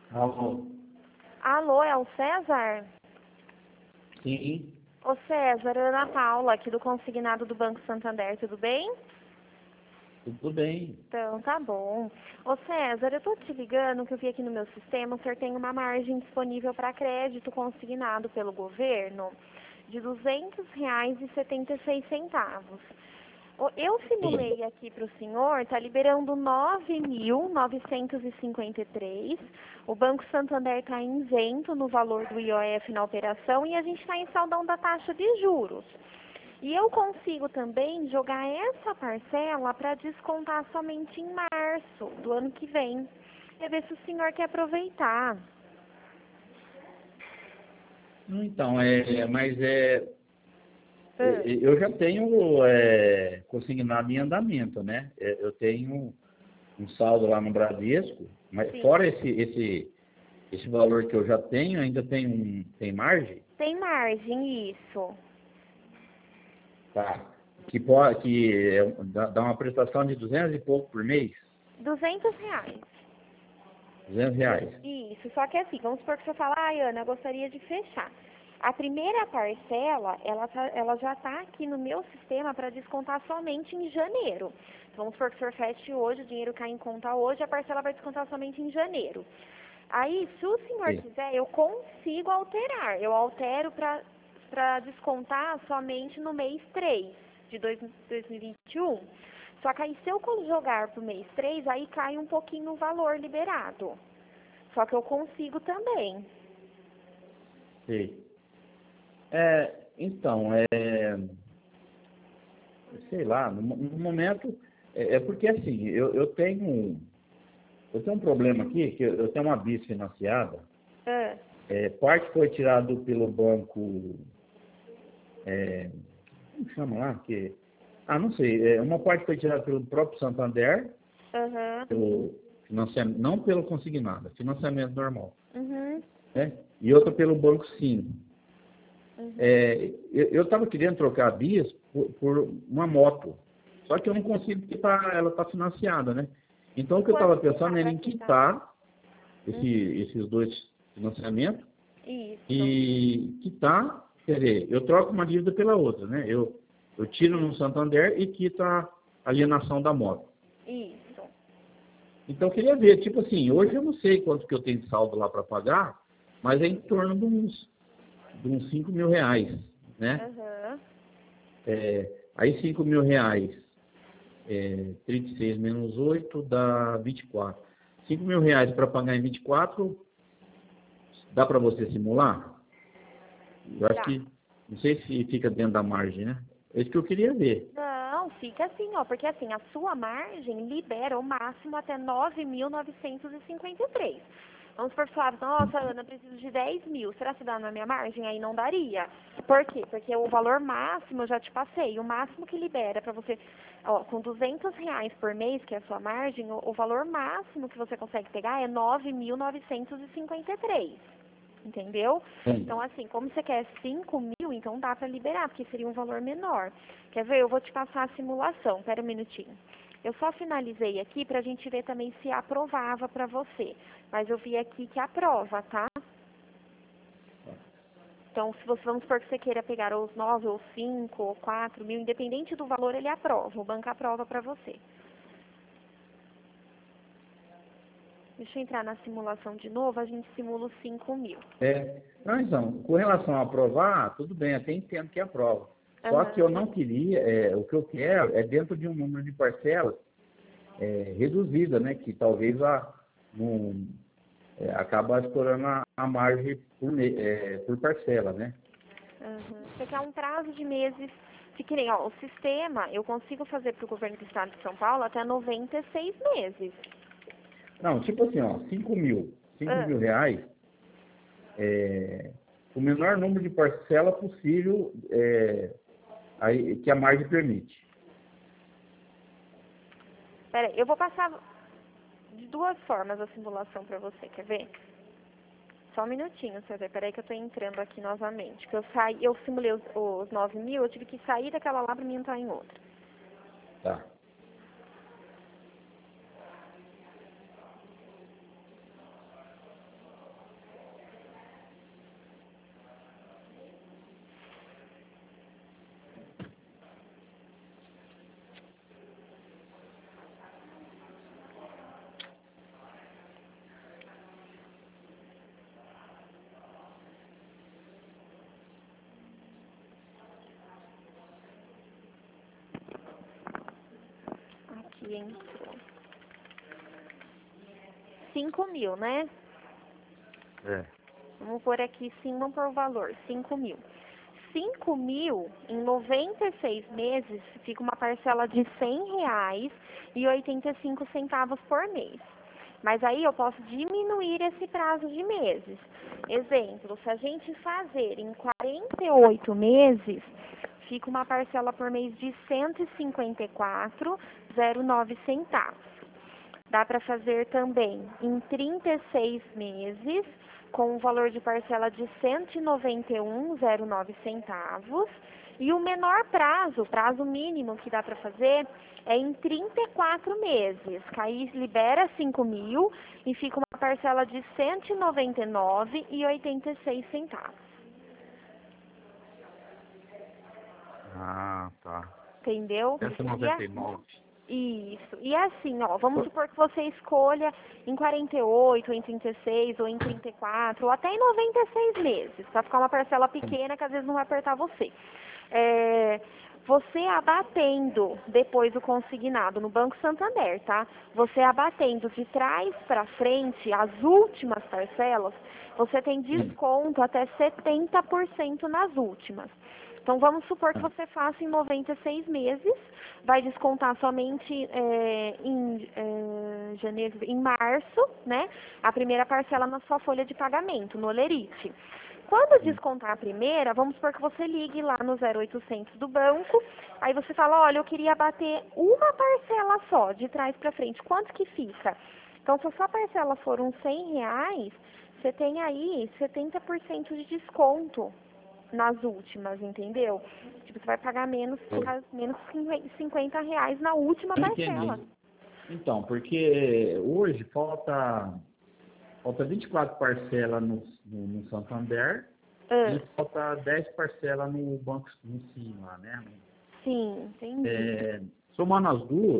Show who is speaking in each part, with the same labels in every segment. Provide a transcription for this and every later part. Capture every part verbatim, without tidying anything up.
Speaker 1: Alô?
Speaker 2: Alô, é o César?
Speaker 1: Sim,
Speaker 2: Ô César, é Ana Paula, aqui do Consignado do Banco Santander, tudo bem?
Speaker 1: tudo bem.
Speaker 2: Então, tá bom. Ô César, eu tô te ligando que eu vi aqui no meu sistema, o senhor tem uma margem disponível para crédito consignado pelo governo de duzentos reais e setenta e seis centavos. Ô, Eu
Speaker 1: Sim.
Speaker 2: simulei aqui para o senhor, está liberando nove mil novecentos e cinquenta e três. O Banco Santander está isento no valor do I O F na operação e a gente está em saldão da taxa de juros. E eu consigo também jogar essa parcela para descontar somente em março do ano que vem. É ver se o senhor quer aproveitar.
Speaker 1: Então, é, mas é,
Speaker 2: Ah,
Speaker 1: é, eu já tenho é, consignado em andamento, né? É, Eu tenho um saldo lá no Bradesco, mas
Speaker 2: sim.
Speaker 1: fora esse, esse, esse valor que eu já tenho, ainda tem, um, tem margem,
Speaker 2: Tem margem, isso.
Speaker 1: tá? Que, pode, que é, dá dá uma prestação de duzentos e pouco por mês,
Speaker 2: duzentos reais.
Speaker 1: duzentos reais.
Speaker 2: Isso, só que assim, vamos supor que você fala, ai Ana, eu gostaria de fechar. A primeira parcela, ela, tá- ela já está aqui no meu sistema para descontar somente em janeiro. Então, vamos supor que o senhor feche hoje, o dinheiro cai em conta hoje, a parcela vai descontar somente em janeiro. Aí, se o senhor
Speaker 1: Sim.
Speaker 2: quiser, eu consigo alterar. Eu altero para descontar somente no mês três de dois mil e vinte e um. Só que aí, se eu jogar para o mês três, aí cai um pouquinho o valor liberado. Só que eu consigo também.
Speaker 1: Sei. É, então, é, sei lá, no, mo- no momento, é, é porque assim, eu, eu tenho eu tenho um problema aqui, que eu, eu tenho uma bis financiada,
Speaker 2: Ah,
Speaker 1: é, parte foi tirado pelo banco, é, como chama lá? Que, ah, não sei, é, uma parte foi tirada pelo próprio Santander,
Speaker 2: aham,
Speaker 1: pelo financiamento, não pelo consignado, financiamento normal,
Speaker 2: uhum,
Speaker 1: né? E outra pelo banco Sim.
Speaker 2: uhum.
Speaker 1: É, eu estava querendo trocar a bis por, por uma moto, só que eu não consigo porque tá, ela está financiada, né? Então o que eu estava
Speaker 2: Quanto que
Speaker 1: pensando
Speaker 2: tá
Speaker 1: era
Speaker 2: para
Speaker 1: em
Speaker 2: quitar?
Speaker 1: quitar esse,
Speaker 2: Uhum.
Speaker 1: esses dois financiamentos
Speaker 2: Isso,
Speaker 1: e quitar, quer dizer, eu troco uma dívida pela outra, né? Eu, eu tiro no Santander e quito a alienação da moto.
Speaker 2: isso.
Speaker 1: Então eu queria ver, tipo assim, hoje eu não sei quanto que eu tenho de saldo lá para pagar, mas é em torno de uns, de uns cinco mil reais, né?
Speaker 2: Aham.
Speaker 1: É, aí cinco mil reais, é, trinta e seis menos oito dá vinte e quatro. Cinco mil reais para pagar em vinte e quatro, dá para você simular? Eu acho
Speaker 2: Tá.
Speaker 1: que, não sei se fica dentro da margem, né? É isso que eu queria ver.
Speaker 2: Não, fica assim, ó, porque assim, a sua margem libera o máximo até nove mil novecentos e cinquenta e três. Vamos supor que você fala, nossa, Ana, eu preciso de dez mil. Será que dá na minha margem? Aí não daria. Por quê? Porque o valor máximo eu já te passei. O máximo que libera para você, ó, com duzentos reais por mês, que é a sua margem, o, o valor máximo que você consegue pegar é nove mil novecentos e cinquenta e três. Entendeu?
Speaker 1: Sim.
Speaker 2: Então, assim, como você quer cinco mil, então dá para liberar, porque seria um valor menor. Quer ver? Eu vou te passar a simulação. Pera um minutinho. Eu só finalizei aqui para a gente ver também se aprovava para você. Mas eu vi aqui que aprova, tá? Então, se você, vamos supor que você queira pegar os nove ou cinco ou quatro mil, independente do valor, ele aprova. O banco aprova para você. Deixa eu entrar na simulação de novo, a gente simula os cinco mil.
Speaker 1: É, não, então, com relação a aprovar, tudo bem, até entendo que aprova. Só que eu
Speaker 2: Aham.
Speaker 1: não queria, é, o que eu quero é dentro de um número de parcelas é, reduzida, né? Que talvez a, não, é, acaba estourando a, a margem por, me- é, por parcela, né?
Speaker 2: Uhum. Você quer um prazo de meses, se que nem, ó, o sistema, eu consigo fazer para o governo do estado de São Paulo até noventa e seis meses.
Speaker 1: Não, tipo assim, ó, cinco mil, cinco
Speaker 2: Ah,
Speaker 1: mil reais, é, o menor número de parcela possível é, aí, que a margem permite.
Speaker 2: pera aí, eu vou passar de duas formas a simulação para você, quer ver? Só um minutinho, César, peraí que eu tô entrando aqui novamente. Que eu saí, eu simulei os, os nove mil, eu tive que sair daquela lá para mim entrar em outra.
Speaker 1: Tá.
Speaker 2: aqui entrou. cinco mil, né?
Speaker 1: É.
Speaker 2: Vamos pôr aqui, sim, vamos pôr o valor, cinco mil. cinco mil, em noventa e seis meses, fica uma parcela de cem reais e oitenta e cinco centavos por mês. Mas aí eu posso diminuir esse prazo de meses. Exemplo, se a gente fazer em quarenta e oito meses, fica uma parcela por mês de cento e cinquenta e quatro reais e zero nove centavos. Dá para fazer também em trinta e seis meses, com um valor de parcela de cento e noventa e um reais e zero nove centavos. E o menor prazo, o prazo mínimo que dá para fazer, é em trinta e quatro meses. Que aí libera cinco mil e fica uma parcela de cento e noventa e nove reais e oitenta e seis centavos.
Speaker 1: Ah, tá.
Speaker 2: Entendeu?
Speaker 1: cento e noventa e nove.
Speaker 2: Isso. E assim, ó, vamos supor que você escolha em quarenta e oito, ou em trinta e seis, ou em trinta e quatro, ou até em noventa e seis meses, para ficar uma parcela pequena que às vezes não vai apertar você. É, você abatendo depois o consignado no Banco Santander, tá? Você abatendo de trás para frente as últimas parcelas, você tem desconto até setenta por cento nas últimas. Então, vamos supor que você faça em noventa e seis meses, vai descontar somente é, em é, janeiro, em março, né? A primeira parcela na sua folha de pagamento, no Olerite. Quando descontar a primeira, vamos supor que você ligue lá no zero oitocentos do banco, aí você fala, olha, eu queria abater uma parcela só, de trás para frente, quanto que fica? Então, se a sua parcela for uns cem reais, você tem aí setenta por cento de desconto nas últimas, entendeu? Tipo, você vai pagar menos, menos cinquenta reais na última parcela.
Speaker 1: Entendi. Então, porque hoje falta, falta vinte e quatro parcelas no, no, no Santander
Speaker 2: Ah,
Speaker 1: e falta dez parcelas no Banco no Sim lá, né?
Speaker 2: sim, entendi.
Speaker 1: É, somando as duas,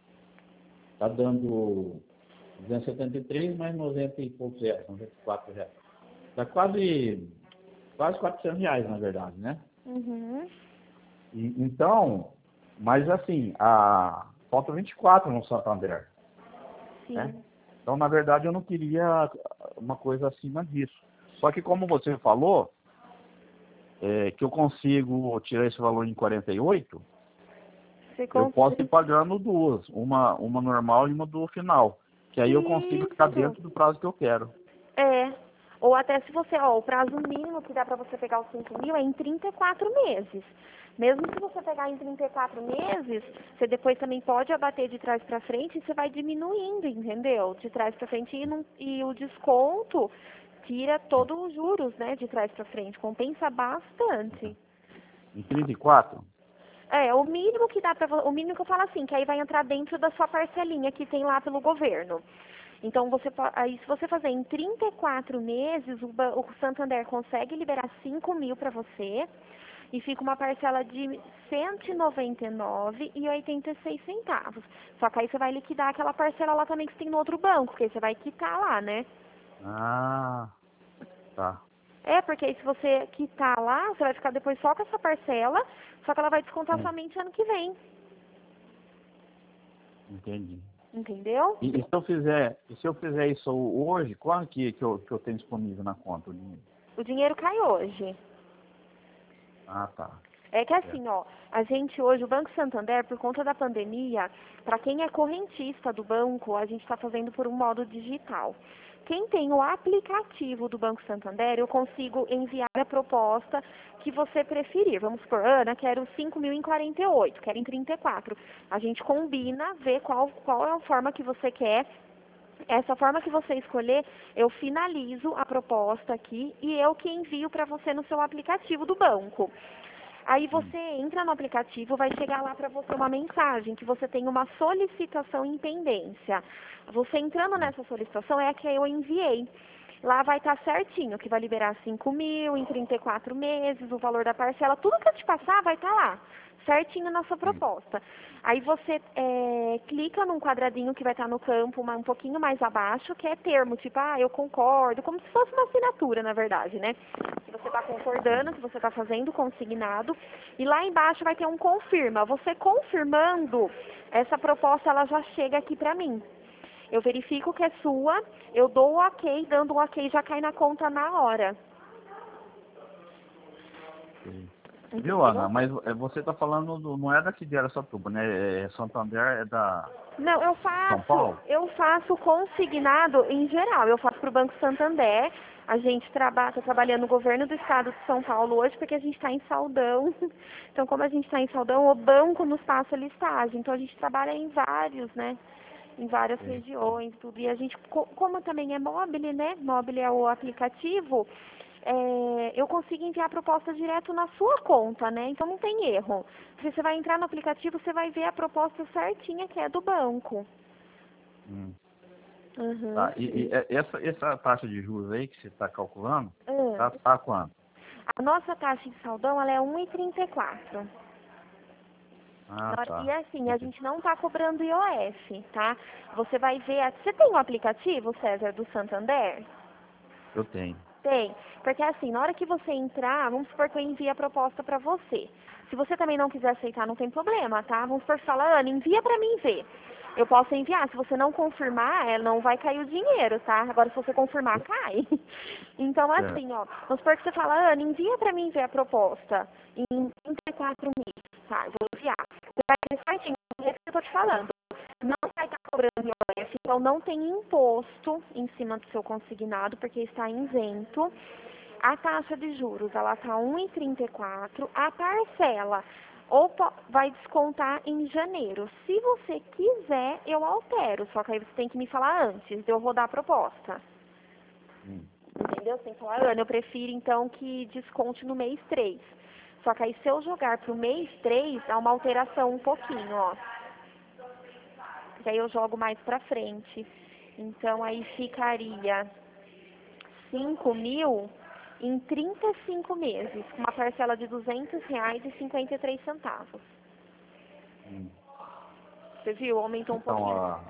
Speaker 1: tá dando duzentos e setenta e três mais noventa e poucos reais, noventa e quatro reais. Dá quase, quase quatrocentos reais, na verdade, né?
Speaker 2: Uhum.
Speaker 1: E, então, mas assim, a, falta vinte e quatro no Santander,
Speaker 2: Sim.
Speaker 1: né? Então, na verdade, eu não queria uma coisa acima disso. Só que como você falou, é, que eu consigo tirar esse valor em quarenta e oito,
Speaker 2: Você
Speaker 1: eu posso
Speaker 2: consegue...
Speaker 1: ir pagando duas, uma, uma normal e uma do final. Que aí eu consigo ficar
Speaker 2: Isso.
Speaker 1: dentro do prazo que eu quero.
Speaker 2: É. Ou até se você, ó, o prazo mínimo que dá pra você pegar os cinco mil é em trinta e quatro meses. Mesmo se você pegar em trinta e quatro meses, você depois também pode abater de trás pra frente e você vai diminuindo, entendeu? De trás pra frente e, não, e o desconto tira todos os juros, né, de trás pra frente. Compensa bastante.
Speaker 1: Em trinta e quatro?
Speaker 2: É, o mínimo que dá pra, vo- o mínimo que eu falo assim, que aí vai entrar dentro da sua parcelinha que tem lá pelo governo. Então, você po- aí se você fazer em trinta e quatro meses, o, ba- o Santander consegue liberar cinco mil para você e fica uma parcela de cento e noventa e nove reais e oitenta e seis centavos. Só que aí você vai liquidar aquela parcela lá também que você tem no outro banco, porque você vai quitar lá, né?
Speaker 1: Ah, tá.
Speaker 2: É, porque aí se você quitar lá, você vai ficar depois só com essa parcela, só que ela vai descontar
Speaker 1: É,
Speaker 2: somente ano que vem.
Speaker 1: entendi.
Speaker 2: Entendeu?
Speaker 1: E, e se eu fizer, e se eu fizer isso hoje, quando que, que, eu, que eu tenho disponível na conta o dinheiro?
Speaker 2: O dinheiro cai hoje.
Speaker 1: Ah, tá.
Speaker 2: É que assim, ó, a gente hoje, o Banco Santander, por conta da pandemia, para quem é correntista do banco, a gente está fazendo por um modo digital. Quem tem o aplicativo do Banco Santander, eu consigo enviar a proposta que você preferir. Vamos supor, Ana, quero cinco mil em quarenta e oito, quero em trinta e quatro. A gente combina, vê qual, qual é a forma que você quer. Essa forma que você escolher, eu finalizo a proposta aqui e eu que envio para você no seu aplicativo do banco. Aí você entra no aplicativo, vai chegar lá para você uma mensagem que você tem uma solicitação em pendência. Você entrando nessa solicitação é a que eu enviei. lá vai estar certinho, que vai liberar cinco mil em trinta e quatro meses, o valor da parcela, tudo que eu te passar vai estar lá, certinho na sua proposta. Aí você é, clica num quadradinho que vai estar no campo, uma, um pouquinho mais abaixo, que é termo, tipo, ah, eu concordo, como se fosse uma assinatura, na verdade, né? Que você está concordando, que você está fazendo consignado, e lá embaixo vai ter um confirma. Você confirmando, essa proposta ela já chega aqui para mim. Eu verifico que é sua, eu dou o ok, dando o ok já cai na conta na hora.
Speaker 3: Sim. Viu, Ana? Mas é, você está falando, do, não é daqui de Araçatuba, né? É Santander, é da
Speaker 2: Não, eu
Speaker 3: São Paulo?
Speaker 2: faço, eu faço consignado em geral. Eu faço para o Banco Santander. A gente trabalha, está trabalhando no governo do estado de São Paulo hoje, porque a gente está em saldão. Então, como a gente está em saldão, o banco nos passa listagem. Então, a gente trabalha em vários, né? Em várias
Speaker 3: Sim.
Speaker 2: regiões, tudo. E a gente, co- como também é mobile, né? Mobile é o aplicativo. É, eu consigo enviar a proposta direto na sua conta, né? Então não tem erro. Se você vai entrar no aplicativo, você vai ver a proposta certinha que é do banco.
Speaker 3: Hum.
Speaker 2: Uhum.
Speaker 3: Tá. E, e é- essa, essa taxa de juros aí que você está calculando,
Speaker 2: Hum.
Speaker 3: tá, tá quanto?
Speaker 2: A nossa taxa de saldão ela é um vírgula trinta e quatro.
Speaker 3: Ah, tá.
Speaker 2: E assim, a gente não está cobrando I O F, tá? Você vai ver... a- Você tem um aplicativo, César, do Santander?
Speaker 3: Eu tenho.
Speaker 2: Tem, porque assim, na hora que você entrar, vamos supor que eu envie a proposta para você. Se você também não quiser aceitar, não tem problema, tá? Vamos supor que fala, Ana, envia para mim ver. Eu posso enviar, se você não confirmar, é, não vai cair o dinheiro, tá? Agora, se você confirmar, cai. Então,
Speaker 3: Certo.
Speaker 2: assim, ó, vamos supor que você fala, Ana, envia para mim ver a proposta em trinta e quatro meses, tá? Eu vou enviar. Você vai ter certinho, do jeito que eu tô te falando. Não vai estar cobrando I O F, então não tem imposto em cima do seu consignado, porque está isento. A taxa de juros, ela está um vírgula trinta e quatro. A parcela ou po- vai descontar em janeiro. Se você quiser, eu altero, só que aí você tem que me falar antes de eu rodar a proposta.
Speaker 3: Hum.
Speaker 2: Entendeu? Você tem que falar, Ana, eu prefiro então que desconte no mês três. Só que aí se eu jogar para o mês três, há uma alteração um pouquinho, ó. Que aí eu jogo mais pra frente. Então aí ficaria cinco mil em trinta e cinco meses, com uma parcela de duzentos reais e cinquenta e três centavos.
Speaker 3: Hum.
Speaker 2: Você viu? Aumentou um
Speaker 3: Então,
Speaker 2: pouquinho.
Speaker 3: a...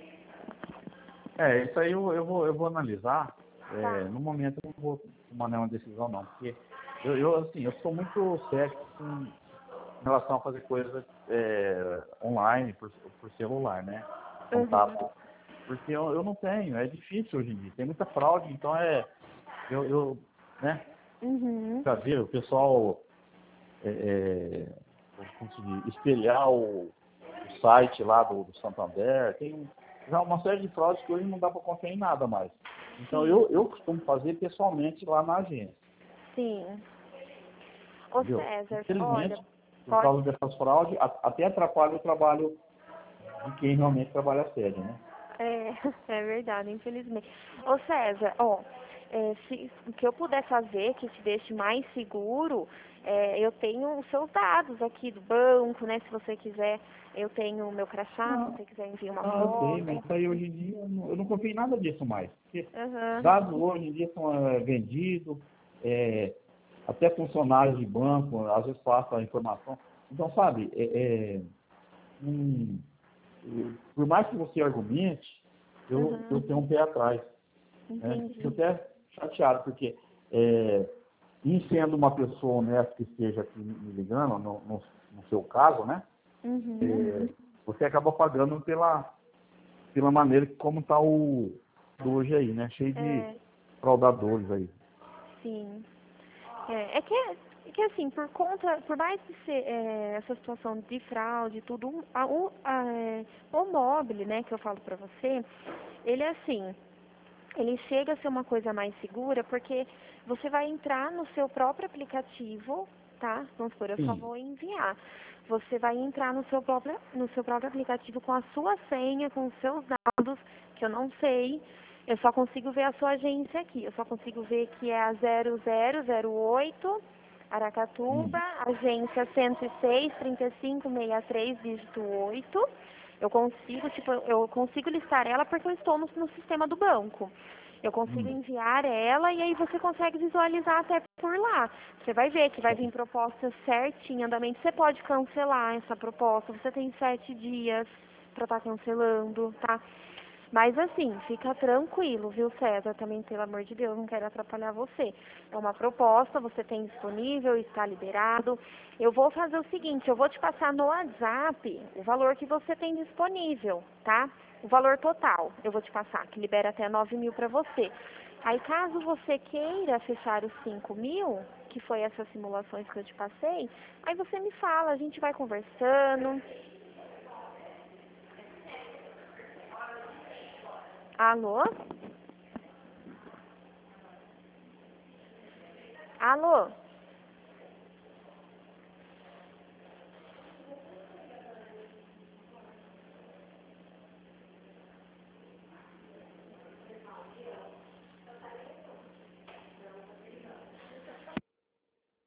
Speaker 3: é, isso aí eu, eu, vou, eu vou analisar. É,
Speaker 2: Tá.
Speaker 3: no momento eu não vou tomar nenhuma decisão, não. Porque eu, eu, assim, eu sou muito cético com em relação a fazer coisas é, online, por, por celular, né? Contato.
Speaker 2: Uhum.
Speaker 3: Porque eu, eu não tenho, é difícil hoje em dia. Tem muita fraude, então é... Eu, eu né?
Speaker 2: Uhum.
Speaker 3: Pra ver, o pessoal... É, é, como se diz, espelhar o, o site lá do, do Santander. Tem já uma série de fraudes que hoje não dá para confiar em nada mais. Então, eu, eu costumo fazer pessoalmente lá na agência.
Speaker 2: Sim. Ô
Speaker 3: Entendeu?
Speaker 2: César, olha,
Speaker 3: Infelizmente, por
Speaker 2: pode...
Speaker 3: causa dessas fraudes, a- até atrapalha o trabalho de quem realmente trabalha sério, né?
Speaker 2: É, é verdade, infelizmente. Ô César, ó, é, se, o que eu puder fazer que te deixe mais seguro, é, eu tenho os seus dados aqui do banco, né? Se você quiser, eu tenho o meu crachá, se
Speaker 3: Não,
Speaker 2: você quiser enviar uma
Speaker 3: não, eu sei, mas
Speaker 2: foto.
Speaker 3: isso aí hoje em dia, eu não, eu não confio em nada disso mais. Porque
Speaker 2: Uhum.
Speaker 3: dados hoje em dia são é, vendidos, é, até funcionários de banco, às vezes passam a informação. Então, sabe, é, é, hum, eu- por mais que você argumente, eu,
Speaker 2: Uhum.
Speaker 3: eu tenho um pé atrás. Né?
Speaker 2: Entendi.
Speaker 3: Fico até chateado, porque é, em sendo uma pessoa honesta que esteja aqui me ligando, no, no, no seu caso, né?
Speaker 2: Uhum.
Speaker 3: É, você acaba pagando pela, pela maneira que como está o do hoje aí, né? Cheio de
Speaker 2: É,
Speaker 3: fraudadores aí.
Speaker 2: sim. É, é que, é que assim, por conta, por mais que ser, é, essa situação de fraude e tudo, um- a, o, a, é, o mobile, né, que eu falo pra você, ele é assim, ele chega a ser uma coisa mais segura porque você vai entrar no seu próprio aplicativo, tá? Vamos supor, eu só
Speaker 3: Sim.
Speaker 2: vou enviar. Você vai entrar no seu próprio, no seu próprio aplicativo com a sua senha, com os seus dados, que eu não sei. Eu só consigo ver a sua agência aqui. Eu só consigo ver que é a zero zero zero oito, Aracatuba,
Speaker 3: Hum.
Speaker 2: agência cento e seis, trinta e cinco, sessenta e três, dígito oito. Eu consigo, tipo, eu consigo listar ela porque eu estou no, no sistema do banco. Eu consigo
Speaker 1: Hum.
Speaker 2: enviar ela e aí você consegue visualizar até por lá. Você vai ver que vai vir proposta certinha, andamento. Você pode cancelar essa proposta, você tem sete dias para estar cancelando, tá? Mas assim, fica tranquilo, viu, César? Também, pelo amor de Deus, não quero atrapalhar você. É uma proposta, você tem disponível, está liberado. Eu vou fazer o seguinte, eu vou te passar no WhatsApp o valor que você tem disponível, tá? O valor total, eu vou te passar, que libera até nove mil para você. Aí, caso você queira fechar os cinco mil, que foi essas simulações que eu te passei, aí você me fala, a gente vai conversando. Alô? Alô?